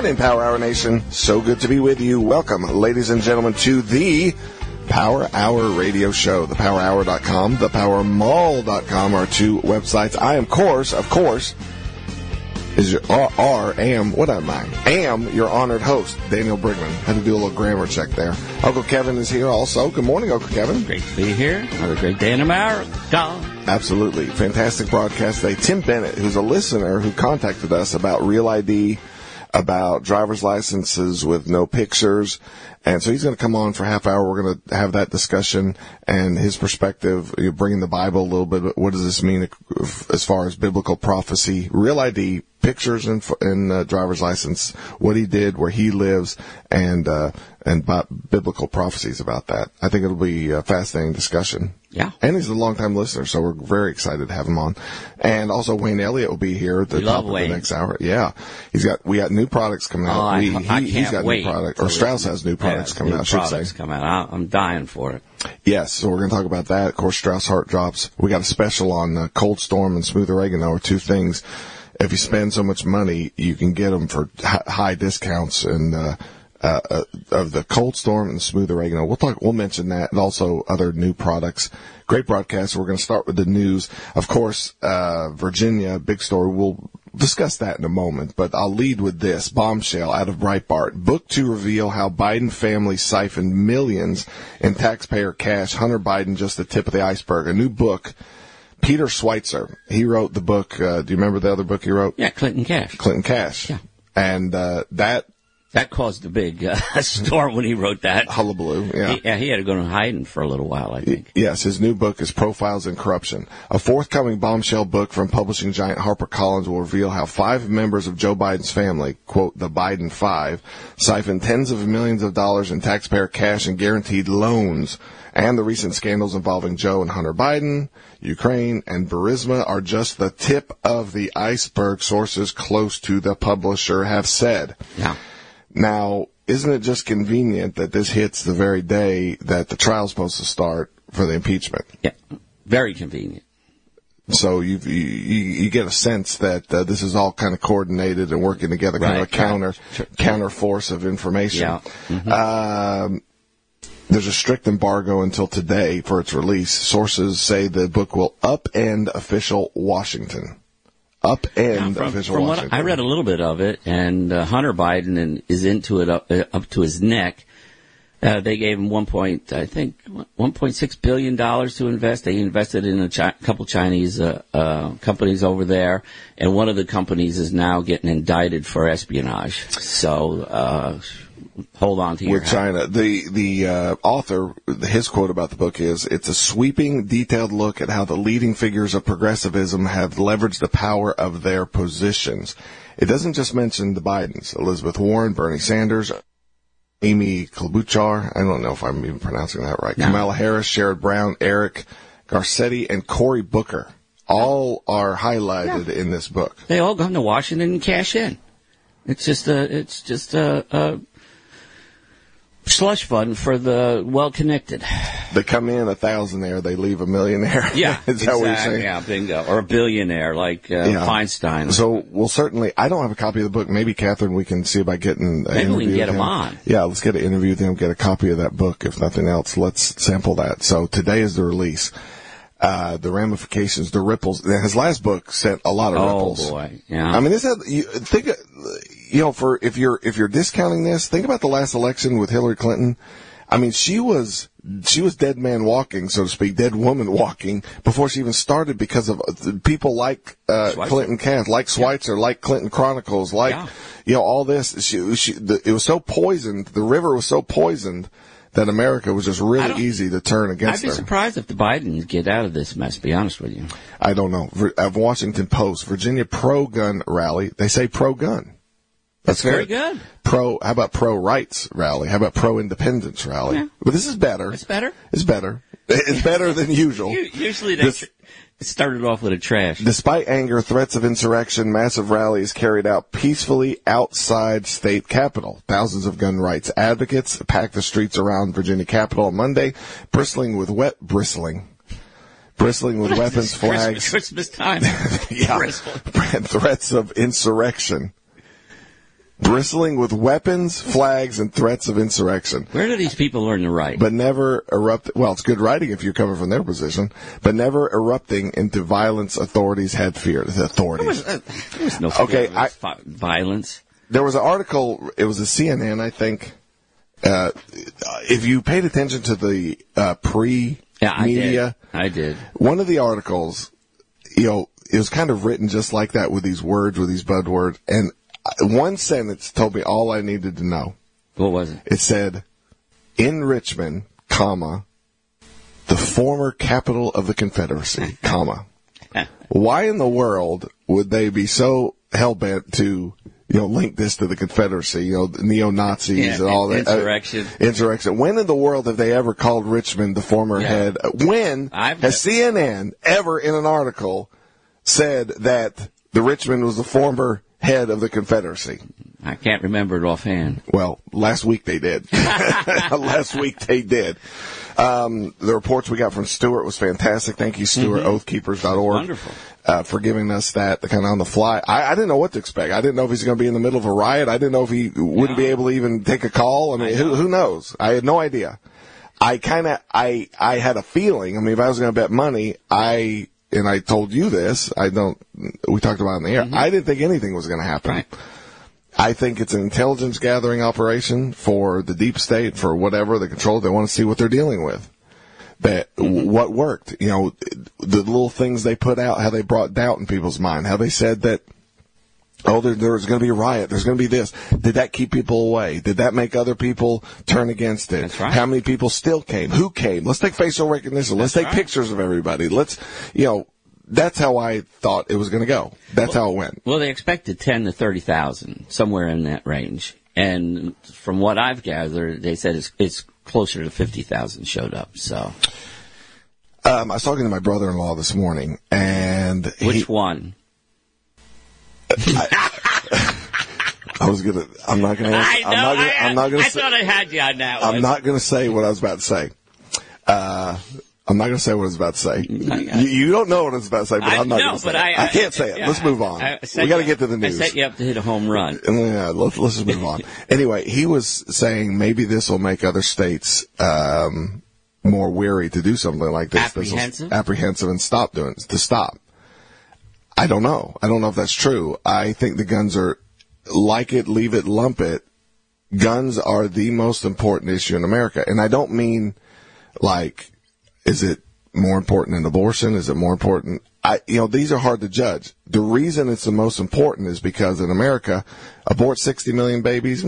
morning, Power Hour Nation. So good to be with you. Welcome, ladies and gentlemen, to the Power Hour Radio Show. ThePowerHour.com, ThePowerMall.com are two websites. I am, of course, am your honored host, Daniel Brigman. Had to do a little grammar check there. Uncle Kevin is here also. Good morning, Uncle Kevin. Great to be here. Another great day in America. Absolutely. Fantastic broadcast today. Tim Bennett, who's a listener who contacted us about Real ID, about driver's licenses with no pictures. And so he's going to come on for a half hour. We're going to have that discussion and his perspective, bringing the Bible a little bit. What does this mean as far as biblical prophecy? Real ID, pictures and driver's license, what he did, where he lives, and biblical prophecies about that. I think it'll be a fascinating discussion. Yeah. And he's a longtime listener, so we're very excited to have him on. And also Wayne Elliott will be here at the top of the next hour. Yeah. We got new products coming out. He's got new products. Or Strauss has new products coming out, I should say. I'm dying for it. Yes, so we're going to talk about that. Of course, Strauss Heart Drops. We got a special on Cold Storm and Smooth Oregano are two things. If you spend so much money, you can get them for high discounts and of the Cold Storm and the Smooth Oregano. We'll mention that, and also other new products. Great broadcast. We're going to start with the news. Of course, Virginia, big story. We'll discuss that in a moment, but I'll lead with this. Bombshell out of Breitbart. Book to reveal how Biden family siphoned millions in taxpayer cash. Hunter Biden, just the tip of the iceberg. A new book. Peter Schweitzer, he wrote the book. Do you remember the other book he wrote? Yeah, Clinton Cash. Clinton Cash. Yeah. And that caused a big storm when he wrote that. Hullabaloo, yeah. He had to go to hiding for a little while, I think. Yes, his new book is Profiles in Corruption. A forthcoming bombshell book from publishing giant HarperCollins will reveal how 5 members of Joe Biden's family, quote, the Biden Five, siphoned tens of millions of dollars in taxpayer cash and guaranteed loans. And the recent scandals involving Joe and Hunter Biden, Ukraine, and Burisma are just the tip of the iceberg, sources close to the publisher have said. Yeah. Now, isn't it just convenient that this hits the very day that the trial's supposed to start for the impeachment? Yeah, very convenient. So you get a sense that this is all kind of coordinated and working together, kind of a counter force of information. Yeah. Mm-hmm. There's a strict embargo until today for its release. Sources say the book will upend official Washington. Washington. I read a little bit of it, and Hunter Biden is into it up to his neck. They gave him $1.6 billion to invest. They invested in a couple Chinese companies over there, and one of the companies is now getting indicted for espionage. So hold on to your with China. The author, his quote about the book is, "It's a sweeping, detailed look at how the leading figures of progressivism have leveraged the power of their positions." It doesn't just mention the Bidens, Elizabeth Warren, Bernie Sanders, Amy Klobuchar, I don't know if I'm even pronouncing that right, no. Kamala Harris, Sherrod Brown, Eric Garcetti, and Cory Booker. All are highlighted in this book. They all come to Washington and cash in. It's just a slush fund for the well-connected. They come in a thousandaire, they leave a millionaire. Yeah, is that what you're saying? Yeah, bingo. Or a billionaire like Feinstein. So we'll certainly, I don't have a copy of the book. Maybe, Catherine, we can see about getting an Maybe interview we can get with him on. Yeah, let's get an interview with him, get a copy of that book. If nothing else, let's sample that. So today is the release. The ramifications, the ripples. His last book sent a lot of ripples. Oh boy, yeah. I mean, if you're discounting this, think about the last election with Hillary Clinton. I mean, she was dead man walking, so to speak, dead woman walking before she even started, because of people like Clinton Cash, like Schweitzer, like Clinton Chronicles, all this. It was so poisoned. The river was so poisoned that America was just really easy to turn against her. I'd be surprised if the Bidens get out of this mess, to be honest with you. I don't know. Washington Post, Virginia pro-gun rally. They say pro-gun. That's very good. How about pro-rights rally? How about pro-independence rally? Yeah. But this is better. It's better? It's better. It's better than usual. Usually it started off with a trash. Despite anger, threats of insurrection, massive rallies carried out peacefully outside state capitol. Thousands of gun rights advocates packed the streets around Virginia Capitol on Monday, bristling with weapons, flags. Christmas time. Threats of insurrection. bristling with weapons, flags, and threats of insurrection. Where do these people learn to write? But never erupt. Well, it's good writing if you're coming from their position, but never erupting into violence authorities had feared. The authorities. There was no violence. There was an article, it was a CNN, I think. If you paid attention to the pre-media. I did. One of the articles, it was kind of written just like that with these words, with these buzzwords, and one sentence told me all I needed to know. What was it? It said, in Richmond, comma, the former capital of the Confederacy, comma. Why in the world would they be so hell-bent to, link this to the Confederacy, neo-Nazis and all that? Insurrection. When in the world have they ever called Richmond the former head? When has CNN ever in an article said that the Richmond was the former head of the Confederacy? I can't remember it offhand. Well, last week they did. The reports we got from Stuart was fantastic. Thank you, Stuart, oathkeepers.org. Wonderful. For giving us that kind of on the fly. I didn't know what to expect. I didn't know if he's going to be in the middle of a riot. I didn't know if he wouldn't be able to even take a call. I mean, who knows? I had no idea. I had a feeling. I mean, if I was going to bet money, and I told you this, we talked about it in the air. I didn't think anything was going to happen. Right. I think it's an intelligence gathering operation for the deep state, for whatever the control. They want to see what they're dealing with. That what worked, the little things they put out, how they brought doubt in people's mind, how they said that, there's going to be a riot, there's going to be this. Did that keep people away? Did that make other people turn against it? That's right. How many people still came? Who came? Let's take facial recognition. Let's take pictures of everybody. That's how I thought it was going to go. That's how it went. Well, they expected 10 to 30,000, somewhere in that range. And from what I've gathered, they said it's closer to 50,000 showed up. So, I was talking to my brother-in-law this morning, and which one? I'm not gonna. I thought I had you on that one. I'm not gonna say what I was about to say. I'm not going to say what I was about to say. You don't know what I was about to say, but I'm not going to say it. I can't say it. Let's move on. We got to get to the news. I set you up to hit a home run. Yeah, let's just move on. Anyway, he was saying maybe this will make other states more wary to do something like this. Apprehensive and stop. I don't know. I don't know if that's true. I think the guns are like it, leave it, lump it. Guns are the most important issue in America. And I don't mean like, is it more important than abortion? Is it more important? These are hard to judge. The reason it's the most important is because in America, abort 60 million babies.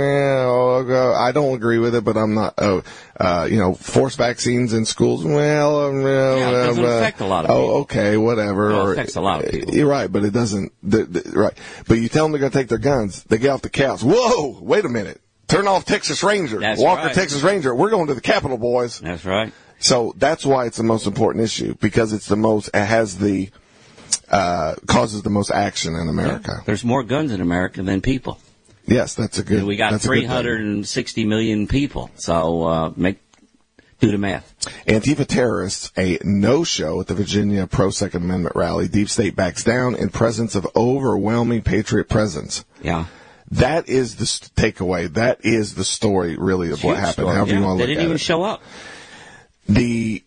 I don't agree with it, but I'm not. Forced vaccines in schools. It doesn't affect a lot of people. Okay, whatever. Well, it affects a lot of people. You're right, but it doesn't. Right, but you tell them they're going to take their guns. They get off the couch. Whoa! Wait a minute. Turn off Texas Ranger. That's Walker, right. Texas Ranger. We're going to the Capitol, boys. That's right. So that's why it's the most important issue, because it has causes the most action in America. Yeah, there's more guns in America than people. Yes, that's a good. And we got 360 million people. So do the math. Antifa terrorists, a no-show at the Virginia pro-Second Amendment rally. Deep state backs down in presence of overwhelming patriot presence. Yeah. That is the takeaway. That is the story, really, of what happened. However you want to look at it. They didn't even show up. We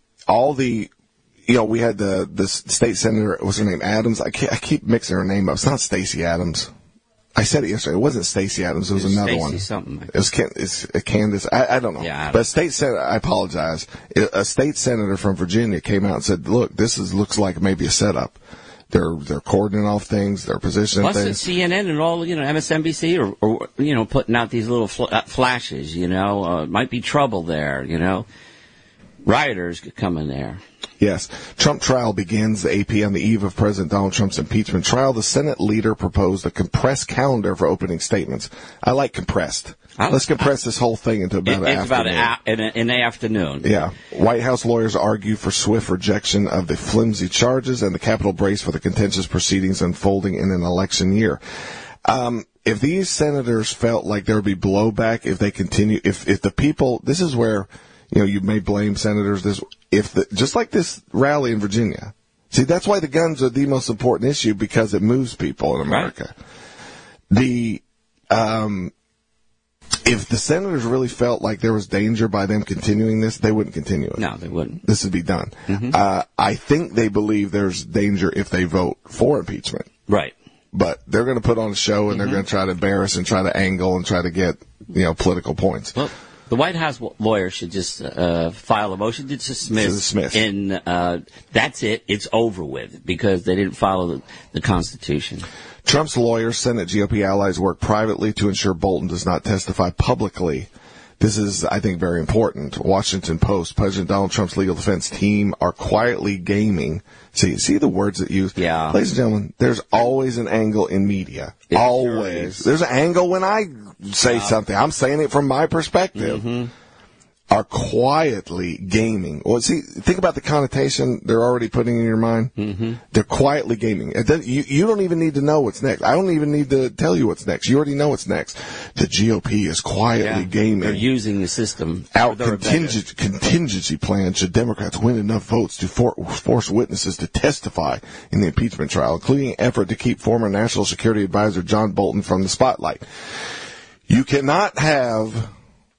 had the state senator, what's her name, Adams. I keep mixing her name up. It's not Stacey Adams. I said it yesterday. It wasn't Stacey Adams. It was another Stacey one. Something. It was Candace. I don't know. Yeah, but state senator. I apologize. A state senator from Virginia came out and said, "Look, this looks like maybe a setup. They're cordoning off things. They're positioning things." Plus, CNN and all, MSNBC or putting out these little flashes. Might be trouble there. Rioters could come in there. Yes. Trump trial begins. The AP on the eve of President Donald Trump's impeachment trial. The Senate leader proposed a compressed calendar for opening statements. I like compressed. Let's compress this whole thing into about an afternoon. It's about in the afternoon. Yeah. White House lawyers argue for swift rejection of the flimsy charges and the Capitol brace for the contentious proceedings unfolding in an election year. If these senators felt like there would be blowback if they continue, if the people, this is where, you may blame senators just like this rally in Virginia. See, that's why the guns are the most important issue, because it moves people in America. Right. If the senators really felt like there was danger by them continuing this, they wouldn't continue it. No, they wouldn't. This would be done. I think they believe there's danger if they vote for impeachment. Right. But they're going to put on a show, and they're going to try to embarrass and try to angle and try to get, political points. Well, the White House lawyer should just file a motion to dismiss. And that's it. It's over with because they didn't follow the Constitution. Trump's lawyers, Senate GOP allies, work privately to ensure Bolton does not testify publicly. This is, I think, very important. Washington Post, President Donald Trump's legal defense team are quietly gaming. See the words that use? Yeah. Ladies and gentlemen, there's always an angle in media. It Always. Sure There's an angle when I say something. I'm saying it from my perspective. Are quietly gaming. Well, see, think about the connotation they're already putting in your mind. They're quietly gaming. You don't even need to know what's next. I don't even need to tell you what's next. You already know what's next. The GOP is quietly gaming. They're using the system. Out contingency plan should Democrats win enough votes to force witnesses to testify in the impeachment trial, including an effort to keep former National Security Advisor John Bolton from the spotlight. You cannot have...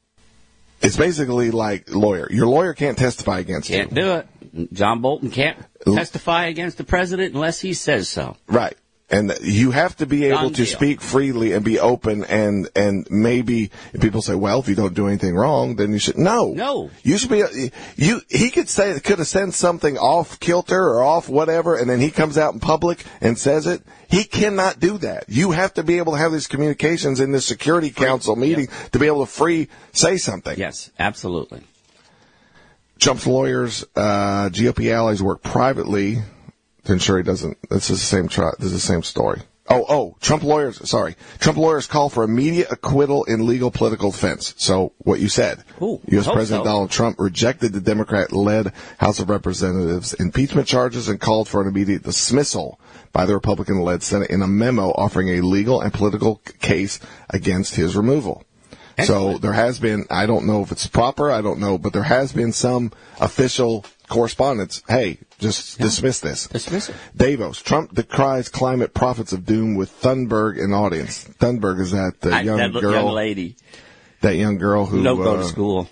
It's basically like lawyer. Your lawyer can't testify against you. Can't do it. John Bolton can't testify against the president unless he says so. Right. And you have to be able to speak freely and be open and maybe if people say, well, if you don't do anything wrong, then you should. No. You should be, he could have sent something off kilter or off whatever and then he comes out in public and says it. He cannot do that. You have to be able to have these communications in this Security Council meeting to be able to say something. Yes, absolutely. Trump's lawyers, GOP allies work privately to ensure he doesn't. This is the same story. Trump lawyers call for immediate acquittal in legal political defense. So what you said. U.S. President Donald Trump rejected the Democrat-led House of Representatives impeachment charges and called for an immediate dismissal by the Republican-led Senate in a memo offering a legal and political case against his removal. Excellent. So there has been, I don't know if it's proper, I don't know, but there has been some official correspondence. Hey, dismiss this. Dismiss it. Davos. Trump decries climate prophets of doom with Thunberg in audience. Thunberg is that young lady. That young girl who... Don't go to school.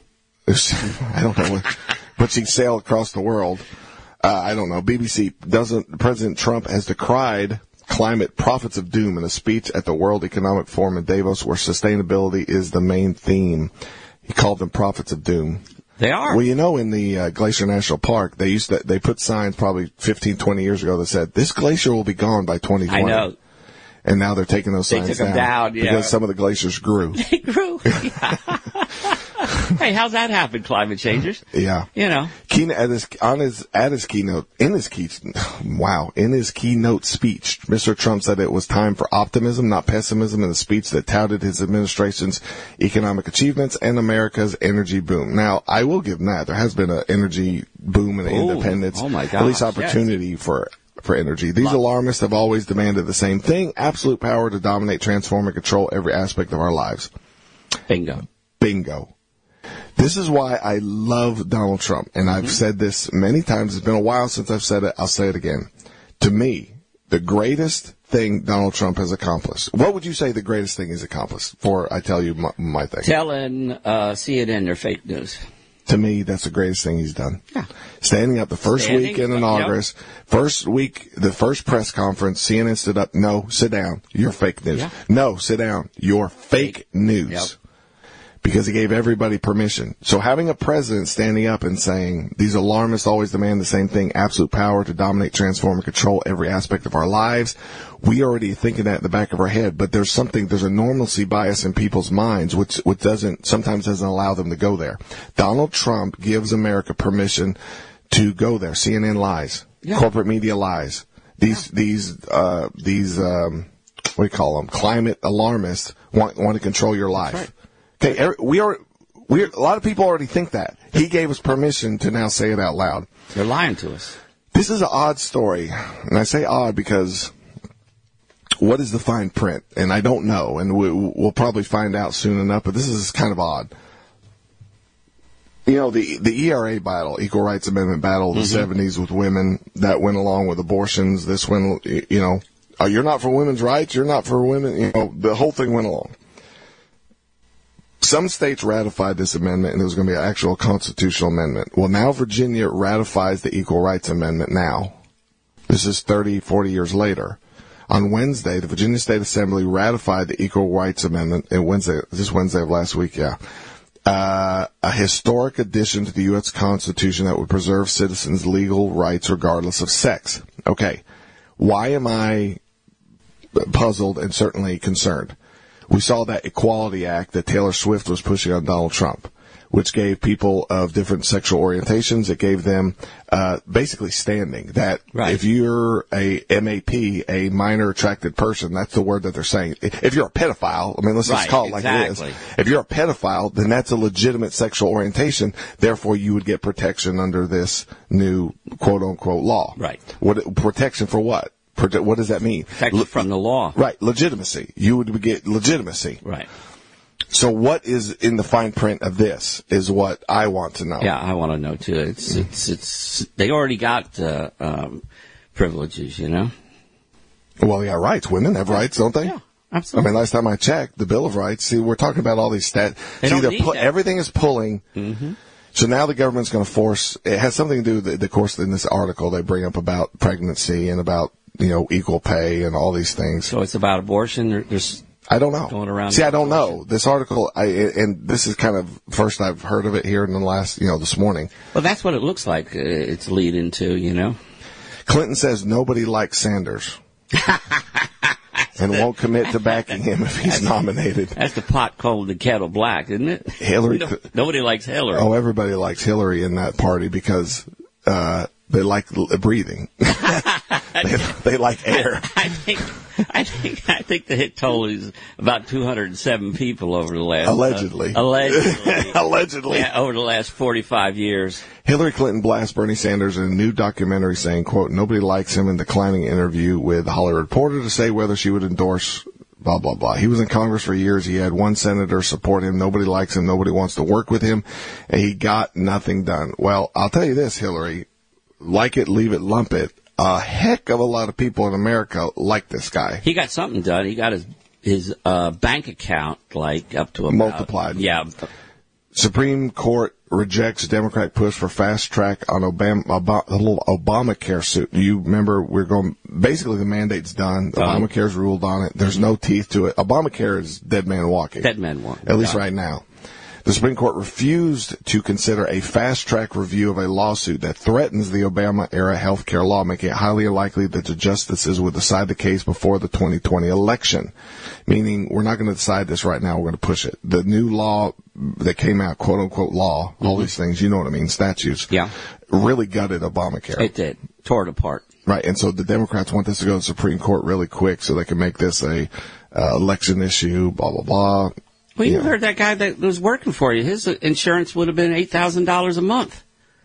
I don't know. But she sailed across the world. I don't know. BBC President Trump has decried climate prophets of doom in a speech at the World Economic Forum in Davos where sustainability is the main theme. He called them prophets of doom. They are. Well, in the Glacier National Park, they put signs probably 15, 20 years ago that said, this glacier will be gone by 2020. I know. And now they're taking those signs down. Because some of the glaciers grew. They grew. Hey, how's that happen, climate changers? Yeah. At his keynote speech, Mr. Trump said it was time for optimism, not pessimism, in a speech that touted his administration's economic achievements and America's energy boom. Now, I will give him that. There has been an energy boom and independence. Oh my gosh, at least opportunity for energy. These alarmists have always demanded the same thing, absolute power to dominate, transform, and control every aspect of our lives. Bingo. This is why I love Donald Trump, and I've said this many times. It's been a while since I've said it. I'll say it again. To me, the greatest thing Donald Trump has accomplished. What would you say the greatest thing he's accomplished? Before I tell you my thing. Telling CNN they're fake news. To me, that's the greatest thing he's done. Yeah. Standing up the first week in August, the first press conference, CNN stood up, no, sit down, you're fake news. Yeah. No, sit down, you're fake news. Yep. Because he gave everybody permission. So having a president standing up and saying, these alarmists always demand the same thing, absolute power to dominate, transform, and control every aspect of our lives, we already thinking that in the back of our head, but there's a normalcy bias in people's minds, which sometimes doesn't allow them to go there. Donald Trump gives America permission to go there. CNN lies. Yeah. Corporate media lies. These what do you call them? Climate alarmists want to control your life. That's right. Okay, a lot of people already think that. He gave us permission to now say it out loud. They're lying to us. This is an odd story. And I say odd because what is the fine print? And I don't know. And we'll probably find out soon enough, but this is kind of odd. The ERA battle, Equal Rights Amendment battle of the 70s with women, that went along with abortions. This one, you're not for women's rights, you're not for women, the whole thing went along. Some states ratified this amendment, and it was going to be an actual constitutional amendment. Well, now Virginia ratifies the Equal Rights Amendment now. This is 30, 40 years later. On Wednesday, the Virginia State Assembly ratified the Equal Rights Amendment. This Wednesday of last week, yeah. A historic addition to the U.S. Constitution that would preserve citizens' legal rights regardless of sex. Okay. Why am I puzzled and certainly concerned? We saw that Equality Act that Taylor Swift was pushing on Donald Trump, which gave people of different sexual orientations, it gave them basically standing. That if you're a MAP, a minor attracted person, that's the word that they're saying. If you're a pedophile, I mean, let's just call it like it is. If you're a pedophile, then that's a legitimate sexual orientation. Therefore, you would get protection under this new quote-unquote law. Right. Protection for what? What does that mean? Protection from the law. Right. Legitimacy. You would get legitimacy. Right. So what is in the fine print of this is what I want to know. Yeah, I want to know too. It's they already got privileges, you know. Well, yeah, rights. Women have rights, don't they? Yeah, absolutely. I mean, last time I checked, the Bill of Rights. See, we're talking about all these stats. Everything is pulling. Mm-hmm. So now the government's going to force. It has something to do with of course, in this article they bring up about pregnancy and about equal pay and all these things. So it's about abortion. I don't know. Going around. See, I don't know. This article, and this is kind of first I've heard of it here in the last, this morning. Well, that's what it looks like. It's leading to, Clinton says nobody likes Sanders. And won't commit to backing him if he's nominated. That's the pot calling the kettle black, isn't it? Hillary. Nobody likes Hillary. Oh, everybody likes Hillary in that party because they like breathing. They like air. I think the hit toll is about 207 people over the last allegedly. Allegedly. Yeah, over the last 45 years. Hillary Clinton blasts Bernie Sanders in a new documentary saying, quote, nobody likes him, in declining interview with the Hollywood Reporter to say whether she would endorse blah, blah, blah. He was in Congress for years. He had one senator support him. Nobody likes him. Nobody wants to work with him. And he got nothing done. Well, I'll tell you this, Hillary, like it, leave it, lump it. A heck of a lot of people in America like this guy. He got something done. He got his bank account up to about, multiplied. Yeah. Supreme Court rejects Democratic push for fast track on Obamacare suit. You remember basically the mandate's done. Obamacare's ruled on it. There's no teeth to it. Obamacare is dead man walking. Dead man walking. At least right now. The Supreme Court refused to consider a fast-track review of a lawsuit that threatens the Obama-era health care law, making it highly unlikely that the justices would decide the case before the 2020 election. Meaning, we're not going to decide this right now, we're going to push it. The new law that came out, quote-unquote law, all these things, you know what I mean, statutes, really gutted Obamacare. It did. Tore it apart. Right, and so the Democrats want this to go to the Supreme Court really quick so they can make this a election issue, blah, blah, blah. Well, you heard that guy that was working for you. His insurance would have been $8,000 a month.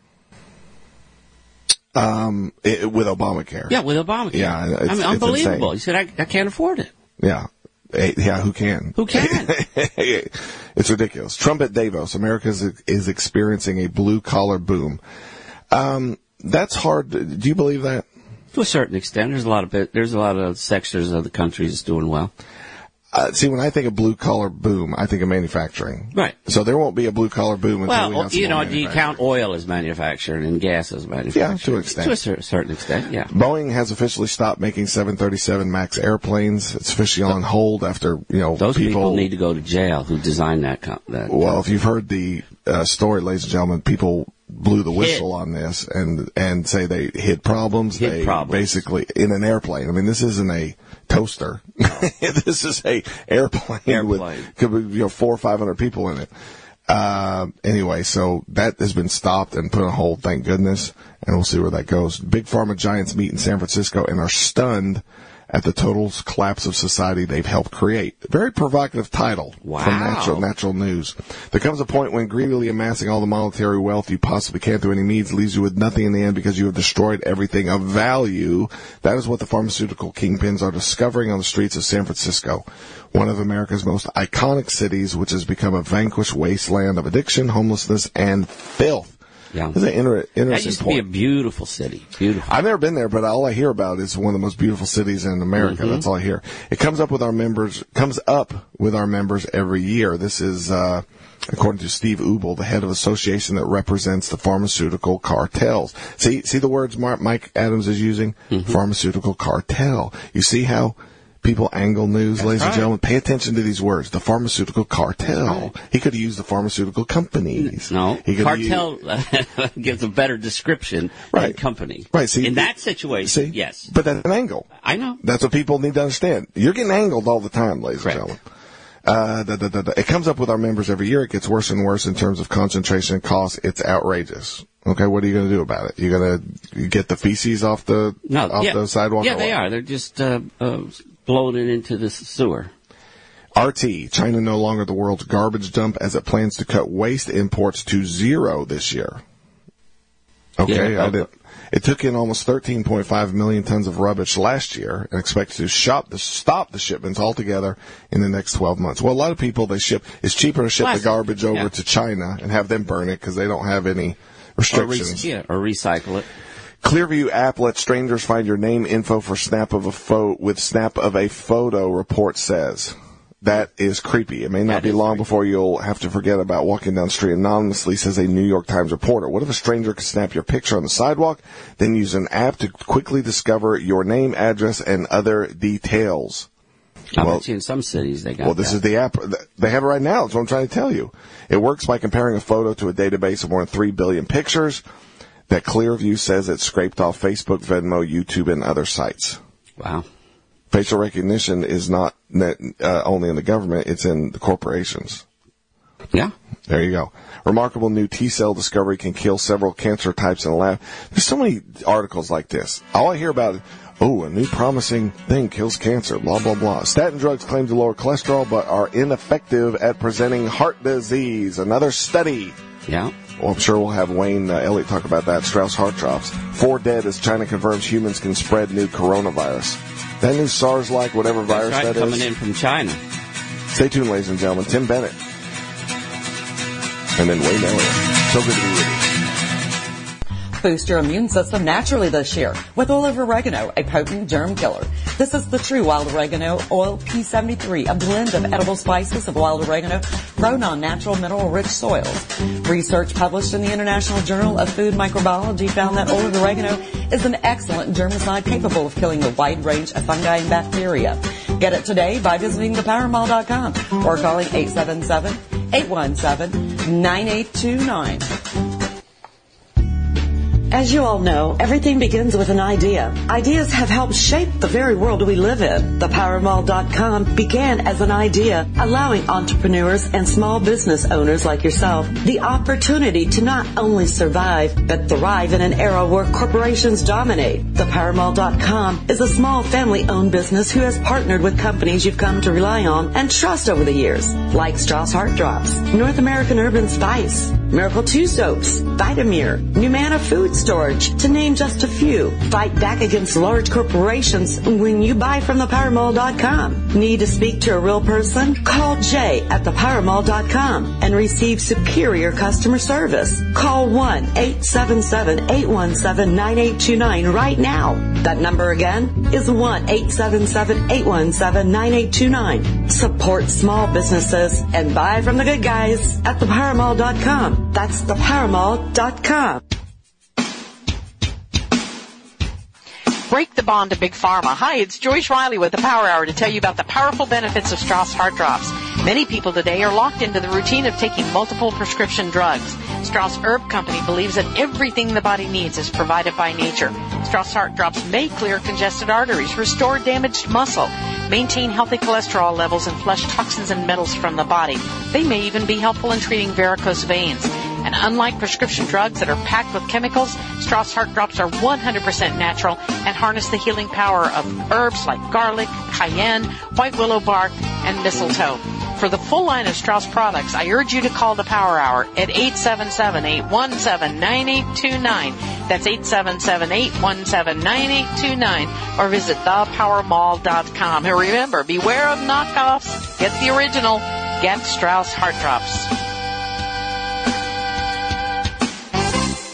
With Obamacare. Yeah, with Obamacare. Yeah, it's unbelievable. Insane. He said, I can't afford it. Yeah. Yeah, who can? Who can? It's ridiculous. Trump at Davos. America is experiencing a blue-collar boom. That's hard. Do you believe that? To a certain extent. There's a lot of sectors of the country that's doing well. See, when I think of blue-collar boom, I think of manufacturing. Right. So there won't be a blue-collar boom until we have some do you count oil as manufacturing and gas as manufacturing? Yeah, to an extent. To a certain extent, yeah. Boeing has officially stopped making 737 MAX airplanes. It's officially on hold after, those people need to go to jail who designed that. Well, if you've heard the story, ladies and gentlemen, people blew the whistle on this and say they hid problems. Basically in an airplane. I mean, this isn't a toaster. This is a airplane with could be 400 or 500 people in it. Anyway, so that has been stopped and put on hold, thank goodness, and we'll see where that goes. Big pharma giants meet in San Francisco and are stunned at the total collapse of society they've helped create. Very provocative title from Natural News. There comes a point when greedily amassing all the monetary wealth you possibly can through any means leaves you with nothing in the end because you have destroyed everything of value. That is what the pharmaceutical kingpins are discovering on the streets of San Francisco, one of America's most iconic cities, which has become a vanquished wasteland of addiction, homelessness, and filth. Yeah. It's an interesting That used to point. be a beautiful city. Beautiful. I've never been there, but all I hear about is one of the most beautiful cities in America. That's all I hear. It comes up with our members every year. This is, according to Steve Ubel, the head of association that represents the pharmaceutical cartels. See the words Mike Adams is using? Pharmaceutical cartel. You see how people angle news, ladies and gentlemen? Pay attention to these words. The pharmaceutical cartel. He could have used the pharmaceutical companies. No, he could cartel gives a better description than company. Right. See, in that situation, yes. But that's an angle. I know. That's what people need to understand. You're getting angled all the time, ladies and gentlemen. It comes up with our members every year. It gets worse and worse in terms of concentration and cost. It's outrageous. Okay, what are you going to do about it? You're going to get the feces off the sidewalk? Yeah, they are. They're just bloated into the sewer. RT, China no longer the world's garbage dump as it plans to cut waste imports to zero this year. Okay, it took in almost 13.5 million tons of rubbish last year and expects to stop the shipments altogether in the next 12 months. Well, a lot of people it's cheaper to ship the garbage over to China and have them burn it because they don't have any restrictions. Or recycle it. Clearview app lets strangers find your name info for snap of a photo, report says. That is creepy. It may not be long before you'll have to forget about walking down the street anonymously, says a New York Times reporter. What if a stranger could snap your picture on the sidewalk, then use an app to quickly discover your name, address, and other details? I bet you in some cities they got Well, this is the app. They have it right now. That's what I'm trying to tell you. It works by comparing a photo to a database of more than 3 billion pictures that Clearview says it scraped off Facebook, Venmo, YouTube, and other sites. Wow. Facial recognition is not only in the government, it's in the corporations. Yeah. There you go. Remarkable new T-cell discovery can kill several cancer types in a lab. There's so many articles like this. All I hear about is, a new promising thing kills cancer, blah, blah, blah. Statin drugs claim to lower cholesterol but are ineffective at preventing heart disease. Another study. Yeah. Well, I'm sure we'll have Wayne Elliott talk about that. Strauss Heart Drops. 4 dead as China confirms humans can spread new coronavirus. That new SARS-like whatever virus that is. Coming in from China. Stay tuned, ladies and gentlemen. Tim Bennett. And then Wayne Elliott. So good to be with you. Boost your immune system naturally this year with oil of oregano, a potent germ killer. This is the true wild oregano oil P73, a blend of edible spices of wild oregano grown on natural mineral-rich soils. Research published in the International Journal of Food Microbiology found that oil of oregano is an excellent germicide capable of killing a wide range of fungi and bacteria. Get it today by visiting thepowermall.com or calling 877-817-9829. As you all know, everything begins with an idea. Ideas have helped shape the very world we live in. ThePowerMall.com began as an idea, allowing entrepreneurs and small business owners like yourself the opportunity to not only survive, but thrive in an era where corporations dominate. ThePowerMall.com is a small family-owned business who has partnered with companies you've come to rely on and trust over the years, like Strauss Heart Drops, North American Urban Spice, Miracle 2 Soaps, Vitamir, Numana Food Storage, to name just a few. Fight back against large corporations when you buy from thepowermall.com. Need to speak to a real person? Call Jay at thepowermall.com and receive superior customer service. Call 1-877-817-9829 right now. That number again is 1-877-817-9829. Support small businesses and buy from the good guys at thepowermall.com. That's thepowermall.com. Break the bond to Big Pharma. Hi, it's Joyce Riley with the Power Hour to tell you about the powerful benefits of Strauss Heart Drops. Many people today are locked into the routine of taking multiple prescription drugs. Strauss Herb Company believes that everything the body needs is provided by nature. Strauss Heart Drops may clear congested arteries, restore damaged muscle, maintain healthy cholesterol levels, and flush toxins and metals from the body. They may even be helpful in treating varicose veins. And unlike prescription drugs that are packed with chemicals, Strauss Heart Drops are 100% natural and harness the healing power of herbs like garlic, cayenne, white willow bark, and mistletoe. For the full line of Strauss products, I urge you to call the Power Hour at 877-817-9829. That's 877-817-9829. Or visit thepowermall.com. And remember, beware of knockoffs. Get the original. Get Strauss Heart Drops.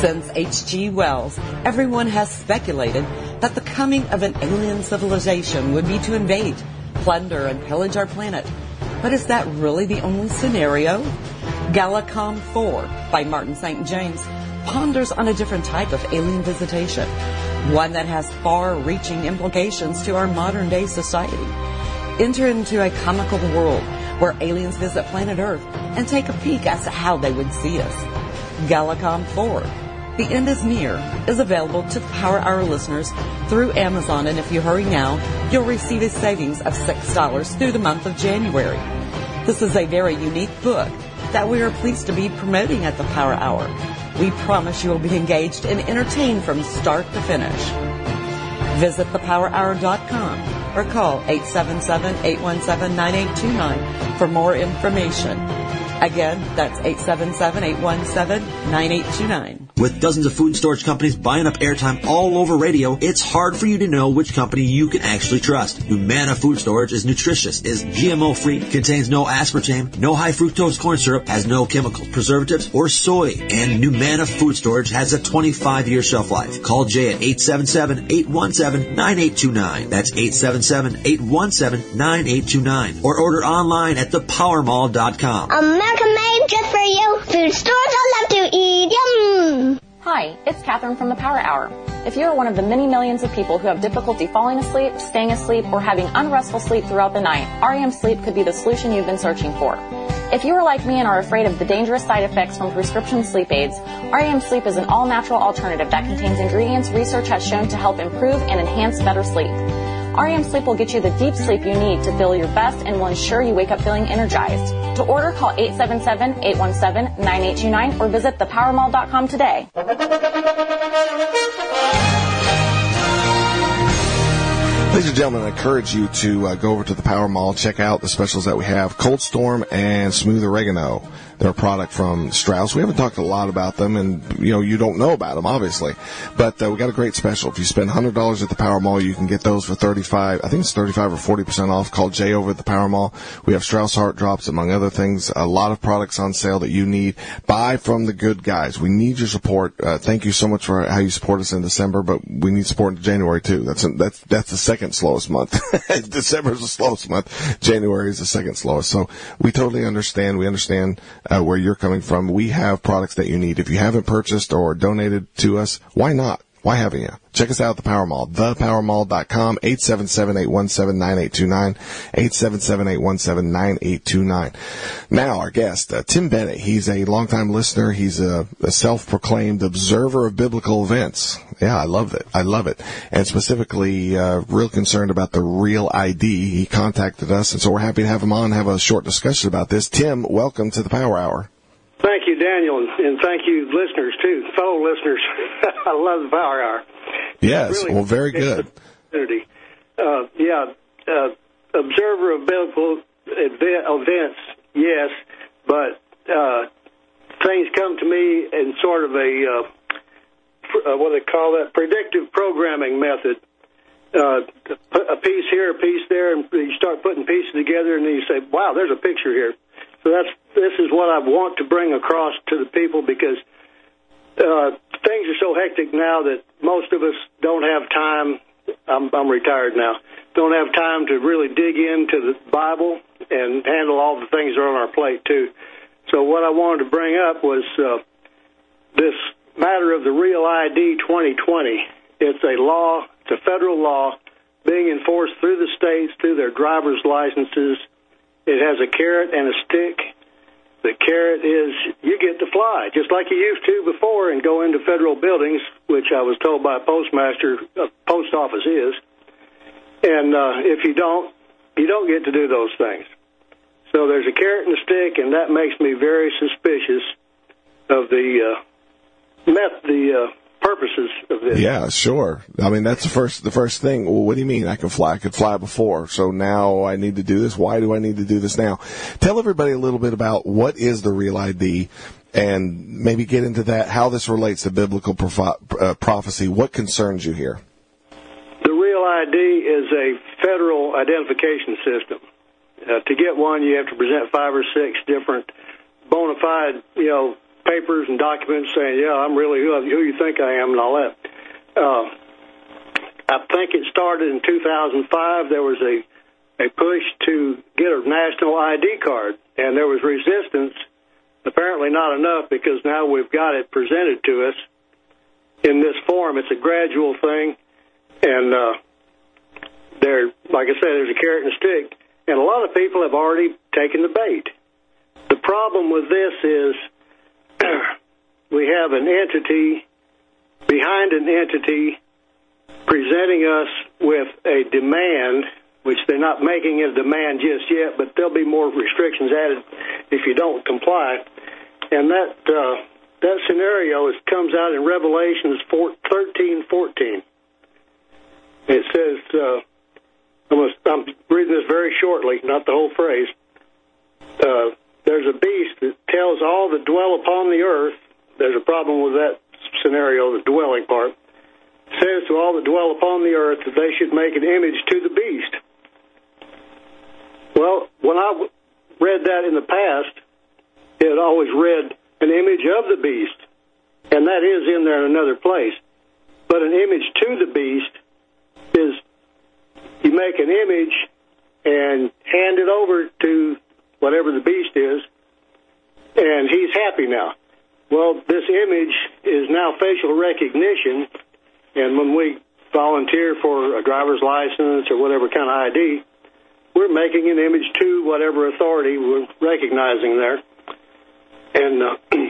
Since H.G. Wells, everyone has speculated that the coming of an alien civilization would be to invade, plunder, and pillage our planet. But is that really the only scenario? Galacom 4 by Martin St. James ponders on a different type of alien visitation, one that has far-reaching implications to our modern-day society. Enter into a comical world where aliens visit planet Earth and take a peek as to how they would see us. Galacom 4, The End is Near, is available to Power Hour listeners through Amazon, and if you hurry now, you'll receive a savings of $6 through the month of January. This is a very unique book that we are pleased to be promoting at the Power Hour. We promise you will be engaged and entertained from start to finish. Visit thepowerhour.com or call 877-817-9829 for more information. Again, that's 877-817-9829. With dozens of food and storage companies buying up airtime all over radio, it's hard for you to know which company you can actually trust. Numanna Food Storage is nutritious, is GMO-free, contains no aspartame, no high fructose corn syrup, has no chemical preservatives or soy, and Numanna Food Storage has a 25-year shelf life. Call Jay at 877-817-9829. That's 877-817-9829. Or order online at thepowermall.com. American made just for you. Food stores I love to eat. Yum! Hi, it's Catherine from the Power Hour. If you are one of the many millions of people who have difficulty falling asleep, staying asleep, or having unrestful sleep throughout the night, REM Sleep could be the solution you've been searching for. If you are like me and are afraid of the dangerous side effects from prescription sleep aids, REM Sleep is an all-natural alternative that contains ingredients research has shown to help improve and enhance better sleep. REM Sleep will get you the deep sleep you need to feel your best and will ensure you wake up feeling energized. To order, call 877-817-9829 or visit thepowermall.com today. Ladies and gentlemen, I encourage you to go over to the Power Mall, check out the specials that we have. Cold Storm and Smooth Oregano. They're a product from Strauss. We haven't talked a lot about them, and you don't know about them, obviously. But we got a great special. If you spend $100 at the Power Mall, you can get those for 35. I think it's 35 or 40% off. Call Jay over at the Power Mall. We have Strauss Heart Drops, among other things. A lot of products on sale that you need. Buy from the good guys. We need your support. Thank you so much for how you support us in December, but we need support in January too. That's the second slowest month. December is the slowest month. January is the second slowest. So we totally understand. We understand where you're coming from. We have products that you need. If you haven't purchased or donated to us, why not? Why haven't you? Check us out at the Power Mall, thepowermall.com, 877-817-9829, 877-817-9829. Now, our guest, Tim Bennett, he's a longtime listener. He's a self-proclaimed observer of biblical events. Yeah, I love it. I love it. And specifically, real concerned about the Real ID. He contacted us, and so we're happy to have him on, have a short discussion about this. Tim, welcome to the Power Hour. Thank you, Daniel, and thank you, listeners, too, fellow listeners. I love the Power Hour. Yes, really, well, very good. Observer of biblical events, yes, but things come to me in sort of a, what do they call that, predictive programming method. A piece here, a piece there, and you start putting pieces together, and then you say, wow, there's a picture here. So this is what I want to bring across to the people, because things are so hectic now that most of us don't have time. I'm retired now. Don't have time to really dig into the Bible and handle all the things that are on our plate, too. So what I wanted to bring up was this matter of the Real ID 2020. It's a law, it's a federal law being enforced through the states, through their driver's licenses. It has a carrot and a stick. The carrot is you get to fly, just like you used to before, and go into federal buildings, which I was told by a postmaster, post office is. And if you don't get to do those things. So there's a carrot and a stick, and that makes me very suspicious of the purposes of this. Yeah, sure. I mean, that's the first thing. Well, what do you mean? I could fly before, so now I need to do this. Why do I need to do this now? Tell everybody a little bit about what is the Real ID, and maybe get into that, how this relates to biblical prophecy. What concerns you here? The Real ID is a federal identification system. To get one, you have to present 5 or 6 different bona fide, papers and documents saying, yeah, I'm really who you think I am and all that. I think it started in 2005. There was a push to get a national ID card, and there was resistance. Apparently not enough, because now we've got it presented to us in this form. It's a gradual thing, and like I said, there's a carrot and a stick, and a lot of people have already taken the bait. The problem with this is we have an entity behind an entity presenting us with a demand, which they're not making it a demand just yet, but there'll be more restrictions added if you don't comply. And that scenario comes out in Revelations 13:14. It says, I'm reading this very shortly, not the whole phrase. There's a beast that tells all that dwell upon the earth. There's a problem with that scenario, the dwelling part. Says to all that dwell upon the earth that they should make an image to the beast. Well, when I read that in the past, it always read an image of the beast, and that is in there in another place. But an image to the beast is you make an image and hand it over to whatever the beast is, and he's happy now. Well, this image is now facial recognition, and when we volunteer for a driver's license or whatever kind of ID, we're making an image to whatever authority we're recognizing there. And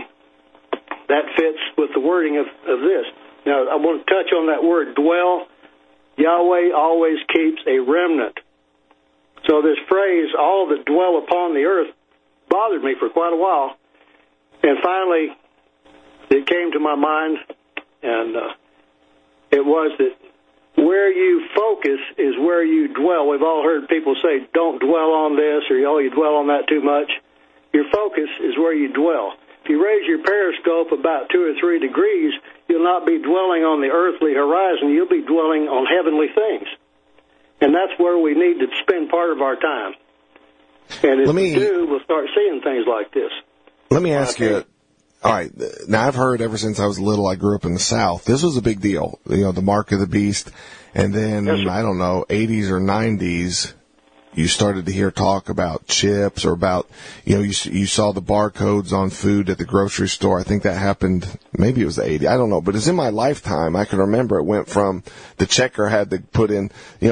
that fits with the wording of this. Now, I want to touch on that word, dwell. Yahweh always keeps a remnant. So this phrase, all that dwell upon the earth, bothered me for quite a while. And finally, it came to my mind, and it was that where you focus is where you dwell. We've all heard people say, don't dwell on this, or you dwell on that too much. Your focus is where you dwell. If you raise your periscope about 2 or 3 degrees, you'll not be dwelling on the earthly horizon. You'll be dwelling on heavenly things. And that's where we need to spend part of our time. And if we do, we'll start seeing things like this. Let me ask you, all right, now I've heard ever since I was little, I grew up in the South, this was a big deal, the mark of the beast. And then, yes, I don't know, 80s or 90s, you started to hear talk about chips or about, you saw the barcodes on food at the grocery store. I think that happened, maybe it was the 80s, I don't know. But it's in my lifetime. I can remember it went from the checker had to put in,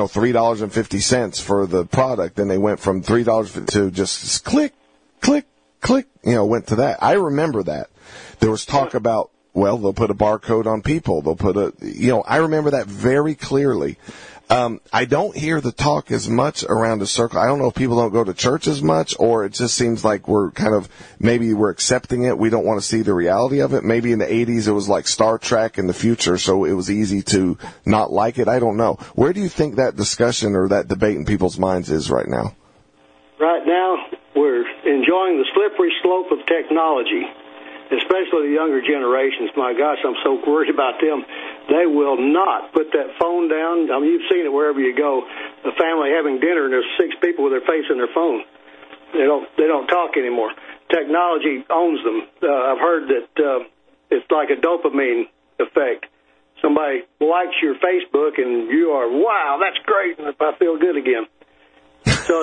$3.50 for the product. Then they went from $3 to just click, click, click, went to that. I remember that. There was talk about, well, they'll put a barcode on people. They'll put I remember that very clearly. I don't hear the talk as much around the circle. I don't know if people don't go to church as much, or it just seems like maybe we're accepting it. We don't want to see the reality of it. Maybe in the 80s it was like Star Trek in the future, so it was easy to not like it. I don't know. Where do you think that discussion or that debate in people's minds is right now? Right now, we're enjoying the slippery slope of technology, especially the younger generations. My gosh, I'm so worried about them. They will not put that phone down. I mean, you've seen it wherever you go. A family having dinner and there's 6 people with their face in their phone. They don't talk anymore. Technology owns them. I've heard that it's like a dopamine effect. Somebody likes your Facebook and you are, wow, that's great, and I feel good again. So,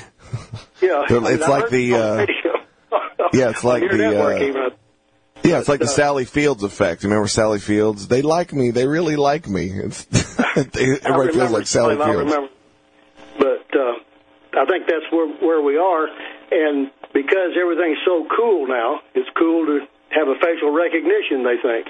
it's like it's like the Sally Fields effect. Remember Sally Fields? They like me. They really like me. Everybody feels like Sally Fields. But I think that's where we are. And because everything's so cool now, it's cool to have a facial recognition, they think.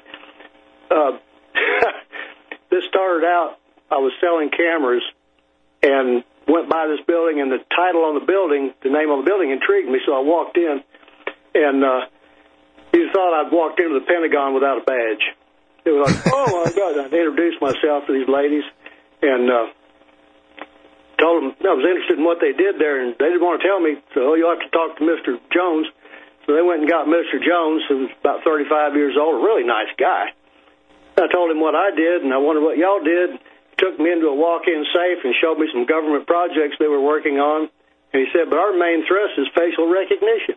This started out, I was selling cameras and went by this building, and the title on the building, the name on the building intrigued me, so I walked in, and you thought I'd walked into the Pentagon without a badge. It was like, oh, my God. I introduced myself to these ladies and told them I was interested in what they did there, and they didn't want to tell me, so you'll have to talk to Mr. Jones. So they went and got Mr. Jones, who was about 35 years old, a really nice guy. I told him what I did, and I wondered what y'all did. He took me into a walk-in safe and showed me some government projects they were working on. And he said, but our main thrust is facial recognition.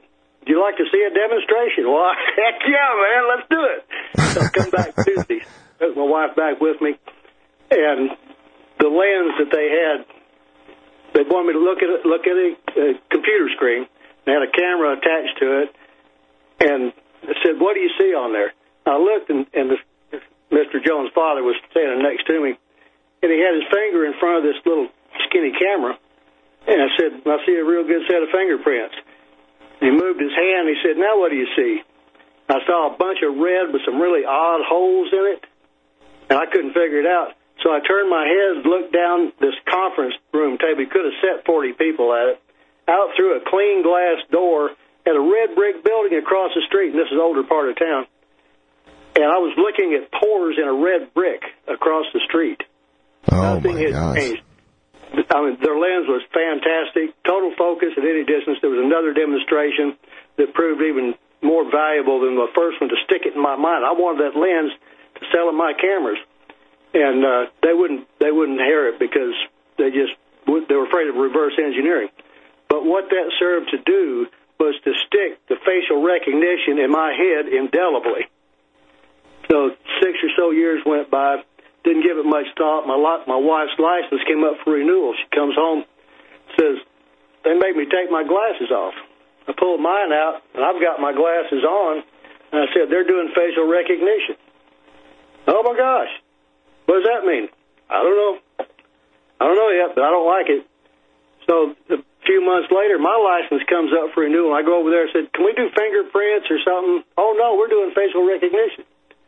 would you like to see a demonstration? Well, heck yeah, man, let's do it. So I come back Tuesday, took my wife back with me, and the lens that they had, they wanted me to look at a computer screen. They had a camera attached to it, and I said, what do you see on there? I looked, and Mr. Jones' father was standing next to me, and he had his finger in front of this little skinny camera, and I said, I see a real good set of fingerprints. And he moved his hand, and he said, now what do you see? I saw a bunch of red with some really odd holes in it, and I couldn't figure it out. So I turned my head, looked down this conference room table. You could have set 40 people at it, out through a clean glass door at a red brick building across the street, and this is the older part of town. And I was looking at pores in a red brick across the street. Oh, Nothing my had gosh. changed. I mean, their lens was fantastic, total focus at any distance. There was another demonstration that proved even more valuable than the first one to stick it in my mind. I wanted that lens to sell in my cameras, and they wouldn't hear it because they were afraid of reverse engineering. But what that served to do was to stick the facial recognition in my head indelibly. So 6 or so years went by. Didn't give it much thought. My wife's license came up for renewal. She comes home, says, they made me take my glasses off. I pulled mine out, and I've got my glasses on, and I said, they're doing facial recognition. Oh, my gosh. What does that mean? I don't know yet, but I don't like it. So a few months later, my license comes up for renewal, and I go over there and said, can we do fingerprints or something? Oh, no, we're doing facial recognition.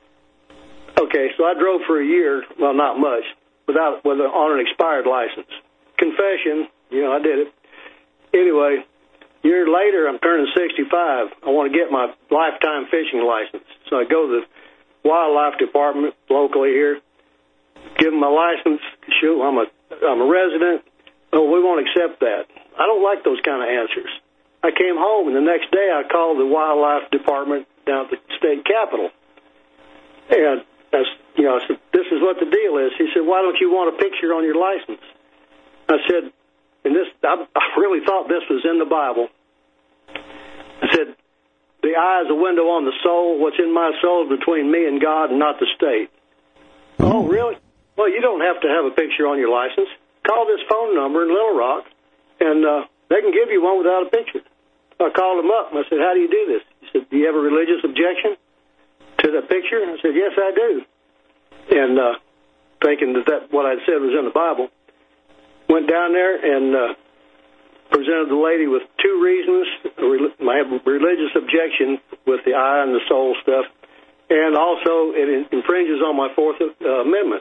Okay, so I drove for a year, well, not much, on an expired license. Confession, I did it. Anyway, a year later, I'm turning 65. I want to get my lifetime fishing license. So I go to the wildlife department locally here, give them my license. Shoot, I'm a resident. Oh, we won't accept that. I don't like those kind of answers. I came home, and the next day I called the wildlife department down at the state capitol. And I said, this is what the deal is. He said, why don't you want a picture on your license? I said, I really thought this was in the Bible. I said, the eye is a window on the soul. What's in my soul is between me and God and not the state. Oh, really? Well, you don't have to have a picture on your license. Call this phone number in Little Rock, and they can give you one without a picture. I called him up, and I said, how do you do this? He said, do you have a religious objection to the picture? And I said, yes, I do. And thinking that what I'd said was in the Bible, went down there and presented the lady with two reasons. I have a religious objection with the eye and the soul stuff, and also it infringes on my Fourth Amendment.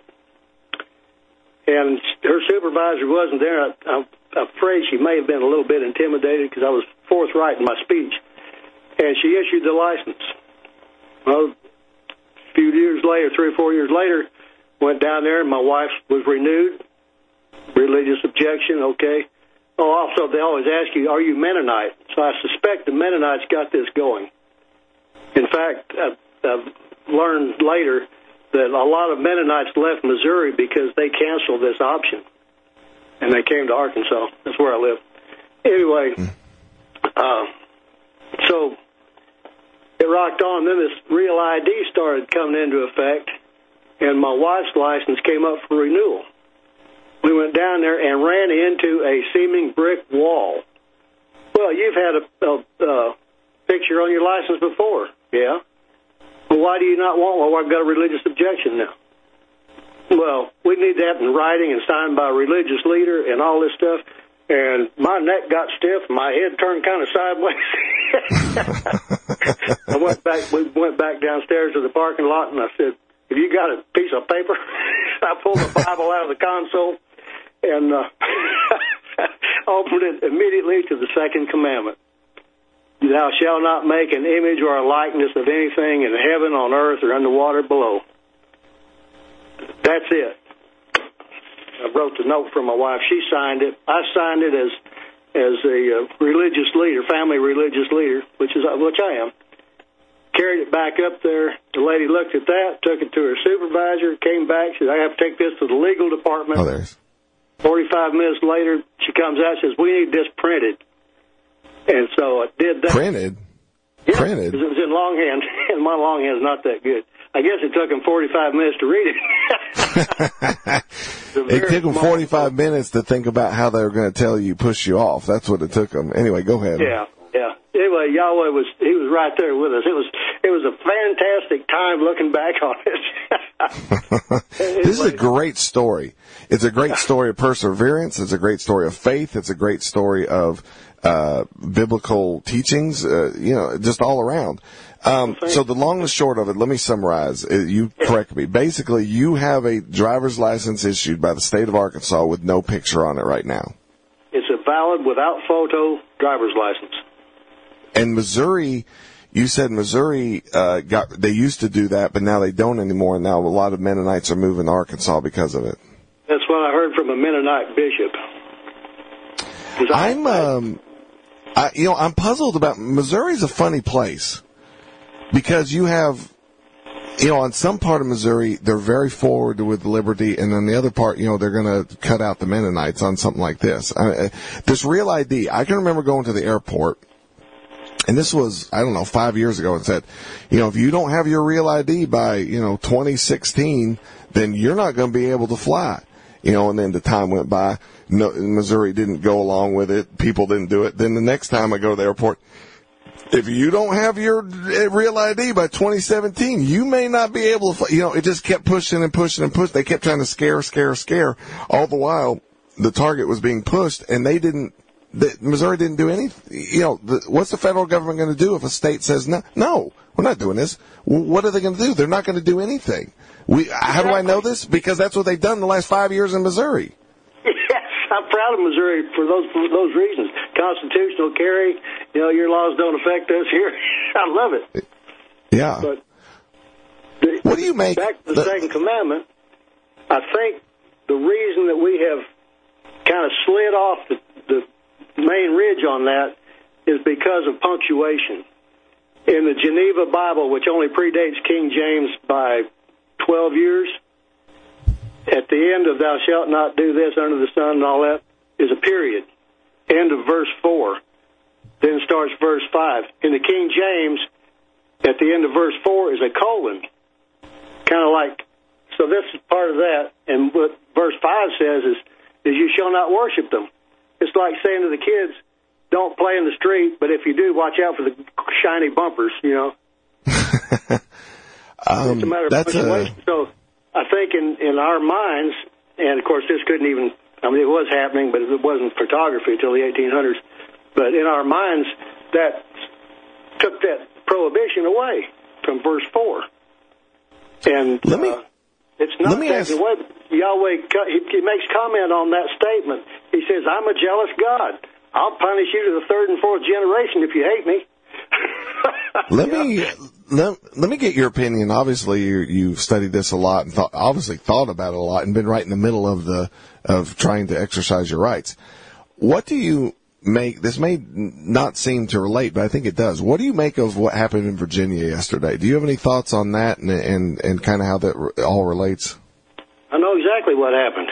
And her supervisor wasn't there. I'm afraid she may have been a little bit intimidated because I was forthright in my speech. And she issued the license. Well, a few years later, 3 or 4 years later, went down there and my wife was renewed. Religious objection, okay. Oh, also, they always ask you, are you Mennonite? So I suspect the Mennonites got this going. In fact, I've learned later that a lot of Mennonites left Missouri because they canceled this option, and they came to Arkansas. That's where I live. Anyway, so it rocked on. Then this Real ID started coming into effect, and my wife's license came up for renewal. We went down there and ran into a seeming brick wall. Well, you've had a picture on your license before. Yeah. Well, why do you not want one? Well, I've got a religious objection now. Well, we need that in writing and signed by a religious leader and all this stuff. And my neck got stiff, and my head turned kind of sideways. We went back downstairs to the parking lot, and I said, have you got a piece of paper? I pulled the Bible out of the console and opened it immediately to the second commandment. Thou shalt not make an image or a likeness of anything in heaven, on earth, or under water below. That's it. I wrote the note from my wife. She signed it. I signed it as a religious leader, family religious leader, which I am. Carried it back up there. The lady looked at that, took it to her supervisor, came back, said, I have to take this to the legal department. 45 minutes later, she comes out and says, we need this printed. And so I did that. Printed? printed. Because it was in longhand, and my longhand's not that good. I guess it took him 45 minutes to read it. It took them 45 minutes to think about how they were going to tell you, push you off. That's what it took them. Anyway, go ahead. Yeah. Anyway, Yahweh he was right there with us. It was a fantastic time looking back on it. This is a great story. It's a great story of perseverance. It's a great story of faith. It's a great story of biblical teachings, just all around. So the long and short of it, let me summarize. You correct me. Basically, you have a driver's license issued by the state of Arkansas with no picture on it right now. It's a valid, without photo, driver's license. And Missouri, you said Missouri they used to do that, but now they don't anymore. And now a lot of Mennonites are moving to Arkansas because of it. That's what I heard from a Mennonite bishop. I'm puzzled about Missouri's a funny place because you have, on some part of Missouri they're very forward with liberty, and on the other part, they're going to cut out the Mennonites on something like this. This Real ID, I can remember going to the airport. And this was, 5 years ago, and said, if you don't have your Real ID by, 2016, then you're not going to be able to fly. And then the time went by. No, Missouri didn't go along with it. People didn't do it. Then the next time I go to the airport, if you don't have your Real ID by 2017, you may not be able to fly. It just kept pushing and pushing and pushing. They kept trying to scare. All the while, the target was being pushed, and Missouri didn't do anything. What's the federal government going to do if a state says, no, we're not doing this? What are they going to do? They're not going to do anything. How do I know this? Because that's what they've done the last 5 years in Missouri. Yes, I'm proud of Missouri for those reasons. Constitutional carry, your laws don't affect us here. I love it. Yeah. But what do you make? Back to the Second Commandment, I think the reason that we have kind of slid off the main ridge on that is because of punctuation. In the Geneva Bible, which only predates King James by 12 years, at the end of thou shalt not do this under the sun and all that is a period. End of verse 4. Then starts verse 5. In the King James, at the end of verse 4 is a colon. Kind of like, so this is part of that. And what verse 5 says is you shall not worship them. It's like saying to the kids, don't play in the street, but if you do, watch out for the shiny bumpers, It's a matter of punctuation. So I think in our minds, and of course this couldn't even, it was happening, but it wasn't photography until the 1800s. But in our minds, that took that prohibition away from verse 4. And it's not taken away. Yahweh, he makes comment on that statement. He says, I'm a jealous God. I'll punish you to the third and fourth generation if you hate me. Let me get your opinion. Obviously, you've studied this a lot and thought about it a lot and been right in the middle of trying to exercise your rights. What do you make? This may not seem to relate, but I think it does. What do you make of what happened in Virginia yesterday? Do you have any thoughts on that and kind of how that all relates? I know exactly what happened.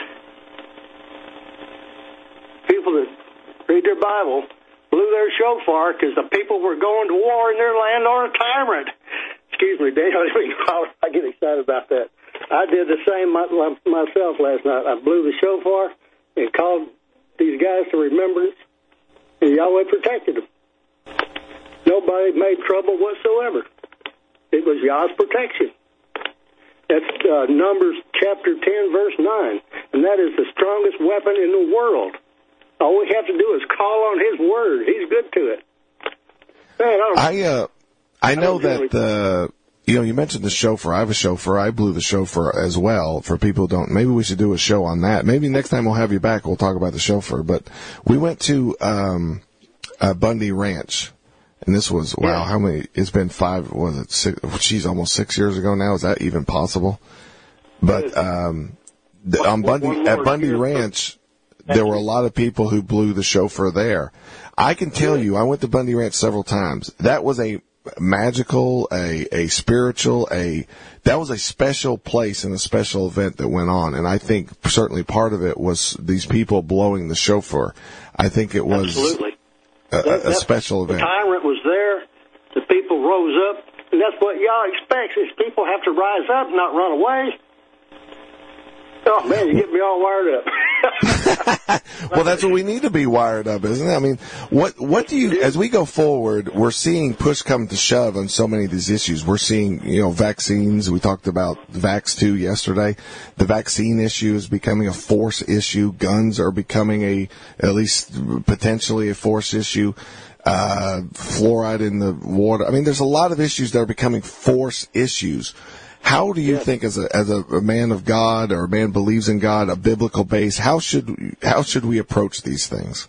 People that read their Bible blew their shofar because the people were going to war in their land on a tyrant. Excuse me, Daniel, I get excited about that. I did the same myself last night. I blew the shofar and called these guys to remembrance, and Yahweh protected them. Nobody made trouble whatsoever. It was Yah's protection. That's Numbers chapter 10, verse 9. And that is the strongest weapon in the world. All we have to do is call on his word. He's good to it. Man, I know that, you mentioned the shofar. I have a shofar. I blew the shofar as well. For people who don't, maybe we should do a show on that. Maybe next time we'll have you back, we'll talk about the shofar. But we went to Bundy Ranch. And this was, wow, how many, it's been 5, was it 6, almost 6 years ago now. Is that even possible? But, at Bundy Ranch, there were a lot of people who blew the shofar there. I can tell you, I went to Bundy Ranch several times. That was a magical, a spiritual, that was a special place and a special event that went on. And I think certainly part of it was these people blowing the shofar. I think it was absolutely. a special event. The tyrant was there. The people people rose up, and that's what y'all expect, is people have to rise up, not run away. Oh, man, you get me all wired up. Well, that's what we need to be wired up, isn't it? I mean, what do you, as we go forward, we're seeing push come to shove on so many of these issues. We're seeing, vaccines. We talked about Vax 2 yesterday. The vaccine issue is becoming a force issue. Guns are becoming at least potentially a force issue. Fluoride in the water. I mean, there's a lot of issues that are becoming force issues. How do you think, as a man of God, or a man believes in God, a biblical base, how should we approach these things?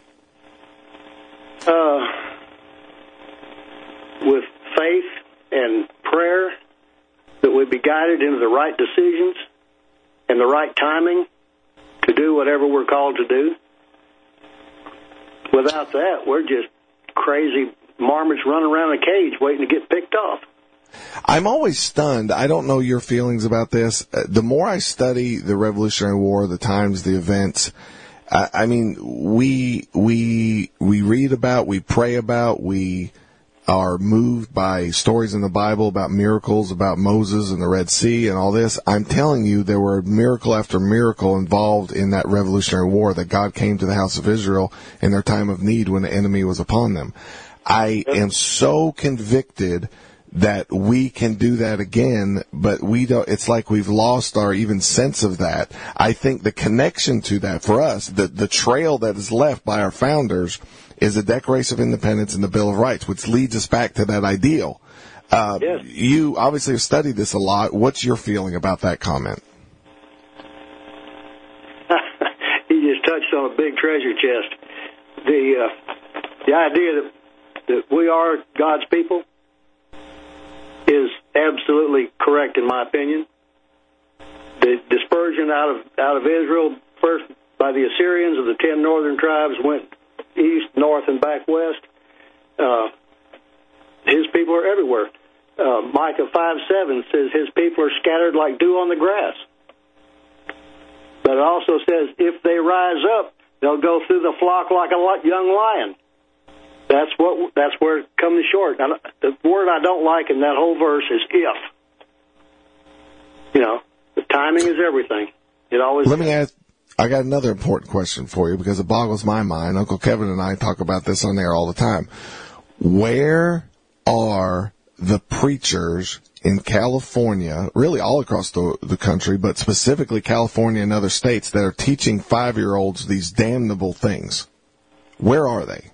With faith and prayer, that we be guided into the right decisions and the right timing to do whatever we're called to do. Without that, we're just crazy marmots running around a cage waiting to get picked off. I'm always stunned. I don't know your feelings about this. The more I study the Revolutionary War, the times, the events, I mean, we read about, we pray about, we are moved by stories in the Bible about miracles, about Moses and the Red Sea and all this. I'm telling you, there were miracle after miracle involved in that Revolutionary War, that God came to the house of Israel in their time of need when the enemy was upon them. I am so convicted that we can do that again, but we don't. It's like we've lost our even sense of that. I think the connection to that for us, the trail that is left by our founders, is the Declaration of Independence and the Bill of Rights, which leads us back to that ideal. Yes. You obviously have studied this a lot. What's your feeling about that comment? You just touched on a big treasure chest. The idea that we are God's people is absolutely correct in my opinion. The dispersion out of Israel, first by the Assyrians of the 10 northern tribes, went east, north, and back west. His people are everywhere. Micah 5:7 says his people are scattered like dew on the grass. But it also says if they rise up, they'll go through the flock like a young lion. That's where it comes short. Now, the word I don't like in that whole verse is if. The timing is everything. It always. Let me ask. I got another important question for you, because it boggles my mind. Uncle Kevin and I talk about this on air all the time. Where are the preachers in California, really all across the country, but specifically California and other states, that are teaching 5-year-olds these damnable things? Where are they?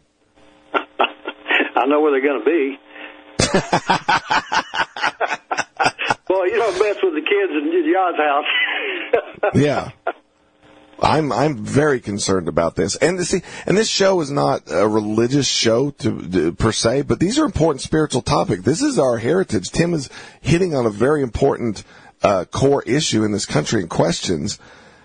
I know where they're going to be. Well, you don't mess with the kids in Yah's house. Yeah. I'm very concerned about this. And this show is not a religious show per se, but these are important spiritual topics. This is our heritage. Tim is hitting on a very important core issue in this country and questions.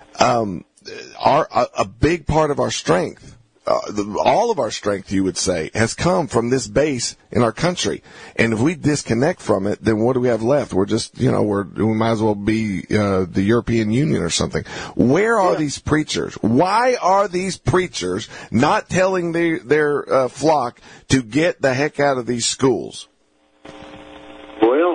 A big part of our strength, all of our strength, you would say, has come from this base in our country. And if we disconnect from it, then what do we have left? We're just, we might as well be the European Union or something. Where are these preachers? Why are these preachers not telling their flock to get the heck out of these schools? Well,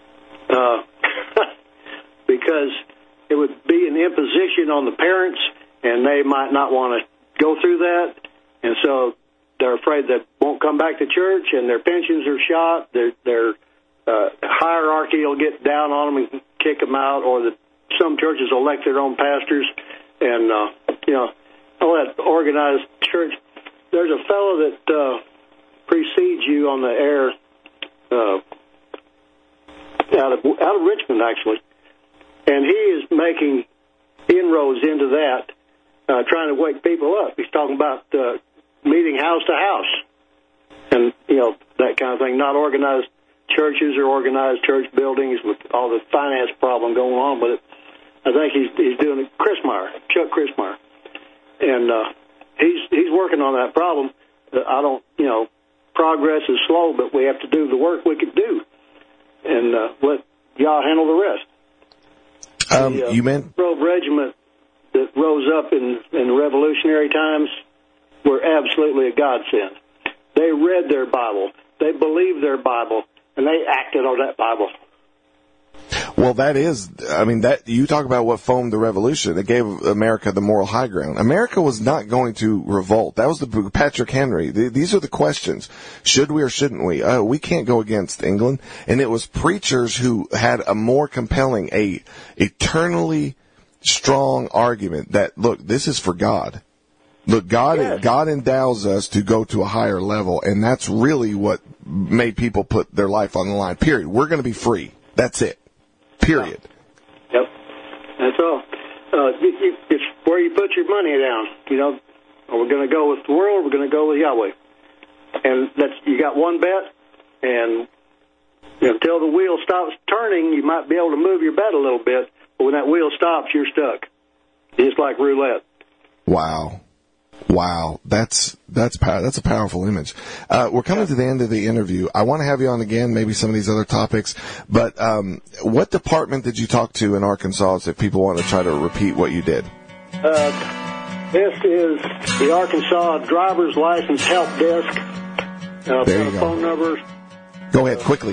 because it would be an imposition on the parents, and they might not want to go through that, and so they're afraid that won't come back to church, and their pensions are shot. Their hierarchy will get down on them and kick them out, or some churches elect their own pastors, and all that organized church. There's a fellow that precedes you on the air out of Richmond, actually, and he is making inroads into that. Trying to wake people up. He's talking about meeting house to house and, that kind of thing, not organized churches or organized church buildings with all the finance problem going on with it. I think he's doing it. Chuck Christmeyer. And he's working on that problem. Progress is slow, but we have to do the work we could do and let y'all handle the rest. You meant Grove Regiment that rose up in the revolutionary times were absolutely a godsend. They read their Bible. They believed their Bible. and they acted on that Bible. Well, that you talk about what foamed the revolution. It gave America the moral high ground. America was not going to revolt. That was the Patrick Henry. These are the questions. Should we or shouldn't we? We can't go against England. And it was preachers who had a more compelling, a eternally strong argument that, look, this is for God. Look, God endows us to go to a higher level, and that's really what made people put their life on the line. Period. We're going to be free. That's it. Period. Yep. That's all. It's where you put your money down. You know, are we going to go with the world, or we're going to go with Yahweh? And you got one bet, and until the wheel stops turning, you might be able to move your bet a little bit, but when that wheel stops, you're stuck. Just like roulette. Wow. That's a powerful image. We're coming to the end of the interview. I want to have you on again, maybe some of these other topics, but what department did you talk to in Arkansas if people want to try to repeat what you did? This is the Arkansas Driver's License Help Desk. There you go. Phone numbers. Go ahead, quickly.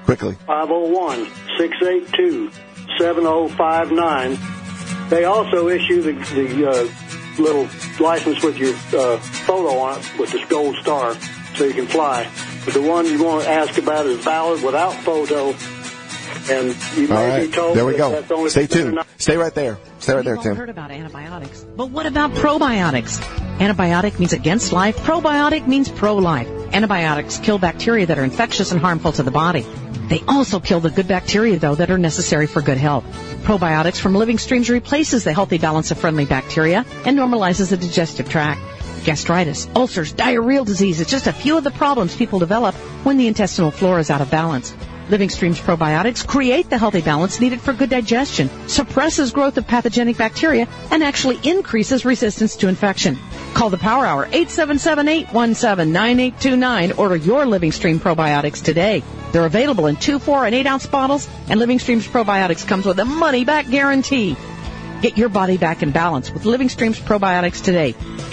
501-682-7059. They also issue the little license with your photo on it with this gold star so you can fly. But the one you want to ask about is valid without photo. And you may be told there we go. That's only Stay tuned. Stay right there. We've all heard about antibiotics. But what about probiotics? Antibiotic means against life. Probiotic means pro-life. Antibiotics kill bacteria that are infectious and harmful to the body. They also kill the good bacteria, though, that are necessary for good health. Probiotics from Living Streams replaces the healthy balance of friendly bacteria and normalizes the digestive tract. Gastritis, ulcers, diarrheal disease is just a few of the problems people develop when the intestinal flora is out of balance. Living Streams probiotics create the healthy balance needed for good digestion, suppresses growth of pathogenic bacteria, and actually increases resistance to infection. Call the Power Hour, 877-817-9829. Order your Living Stream probiotics today. They're available in 2, 4, and 8-ounce bottles, and Living Streams probiotics comes with a money-back guarantee. Get your body back in balance with Living Streams probiotics today.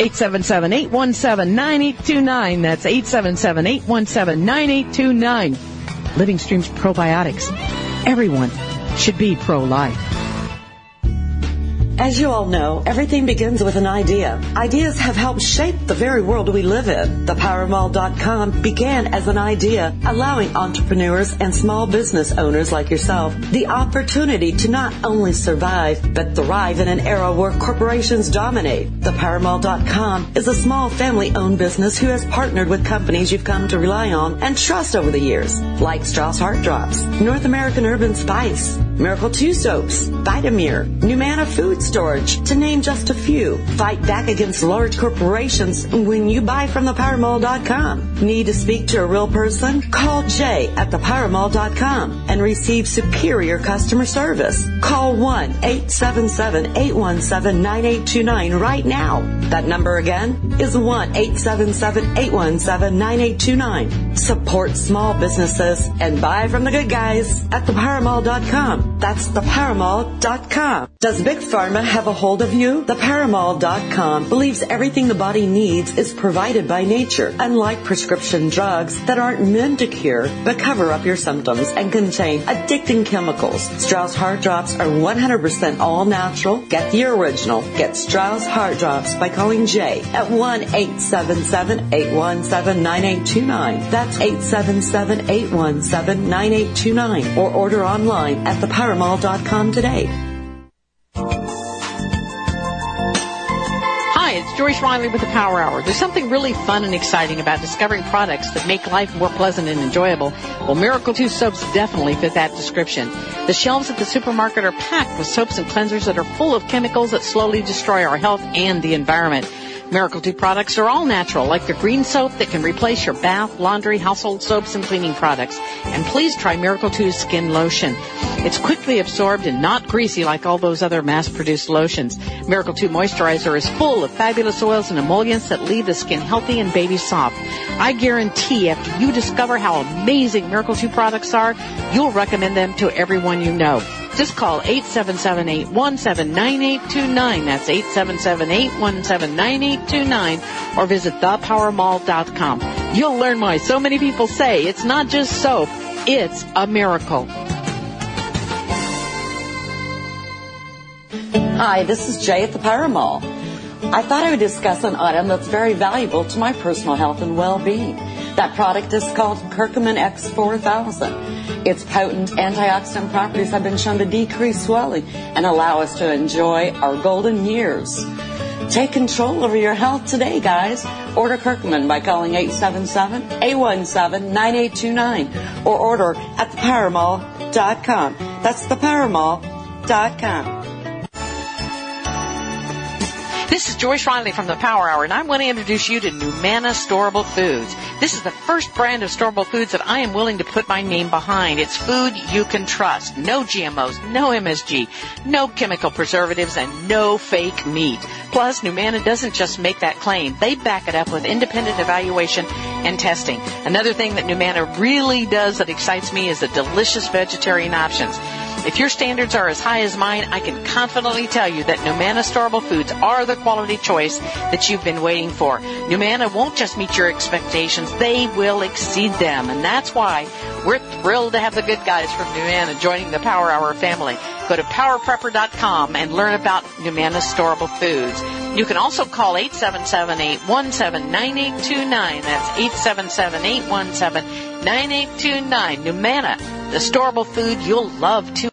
877-817-9829. That's 877-817-9829. Living Streams probiotics. Everyone should be pro-life. As you all know, everything begins with an idea. Ideas have helped shape the very world we live in. ThePowerMall.com began as an idea, allowing entrepreneurs and small business owners like yourself the opportunity to not only survive, but thrive in an era where corporations dominate. ThePowerMall.com is a small family-owned business who has partnered with companies you've come to rely on and trust over the years, like Strauss Heart Drops, North American Urban Spice, Miracle 2 Soaps, Vitamir, Numana Food Storage, to name just a few. Fight back against large corporations when you buy from ThePowerMall.com. Need to speak to a real person? Call Jay at ThePowerMall.com and receive superior customer service. Call 1-877-817-9829 right now. That number again is 1-877-817-9829. Support small businesses and buy from the good guys at ThePowerMall.com. That's ThePowerMall.com. Does Big Pharma have a hold of you? ThePowerMall.com believes everything the body needs is provided by nature, unlike prescription drugs that aren't meant to cure but cover up your symptoms and contain addicting chemicals. Strauss Heart Drops are 100% all natural. Get the original. Get Strauss Heart Drops by calling Jay at 1-877-817-9829. That's 877-817-9829. Or order online at ThePowerMall.com today. Hi, it's Joyce Riley with the Power Hour. There's something really fun and exciting about discovering products that make life more pleasant and enjoyable. Well, Miracle 2 soaps definitely fit that description. The shelves at the supermarket are packed with soaps and cleansers that are full of chemicals that slowly destroy our health and the environment. Miracle 2 products are all natural, like the green soap that can replace your bath, laundry, household soaps, and cleaning products. And please try Miracle 2's skin lotion. It's quickly absorbed and not greasy like all those other mass-produced lotions. Miracle 2 moisturizer is full of fabulous oils and emollients that leave the skin healthy and baby soft. I guarantee after you discover how amazing Miracle 2 products are, you'll recommend them to everyone you know. Just call 877-817-9829. That's 877-817-9829. Or visit thepowermall.com. You'll learn why so many people say it's not just soap, It's a miracle. Hi, this is Jay at the Power Mall. I thought I would discuss an item that's very valuable to my personal health and well-being. That product is called Curcumin X4000. Its potent antioxidant properties have been shown to decrease swelling and allow us to enjoy our golden years. Take control over your health today, guys. Order Curcumin by calling 877-817-9829 or order at thepowermall.com. That's thepowermall.com. This is Joyce Riley from the Power Hour, and I want to introduce you to Numana Storable Foods. This is the first brand of storable foods that I am willing to put my name behind. It's food you can trust. No GMOs, no MSG, no chemical preservatives, and no fake meat. Plus, Numana doesn't just make that claim. They back it up with independent evaluation and testing. Another thing that Numana really does that excites me is the delicious vegetarian options. If your standards are as high as mine, I can confidently tell you that Numana Storable Foods are the quality choice that you've been waiting for. Numana won't just meet your expectations, they will exceed them. And that's why we're thrilled to have the good guys from Numana joining the Power Hour family. Go to powerprepper.com and learn about Numana Storable Foods. You can also call 877-817-9829. That's 877-817-9829. Numana, the storable food you'll love to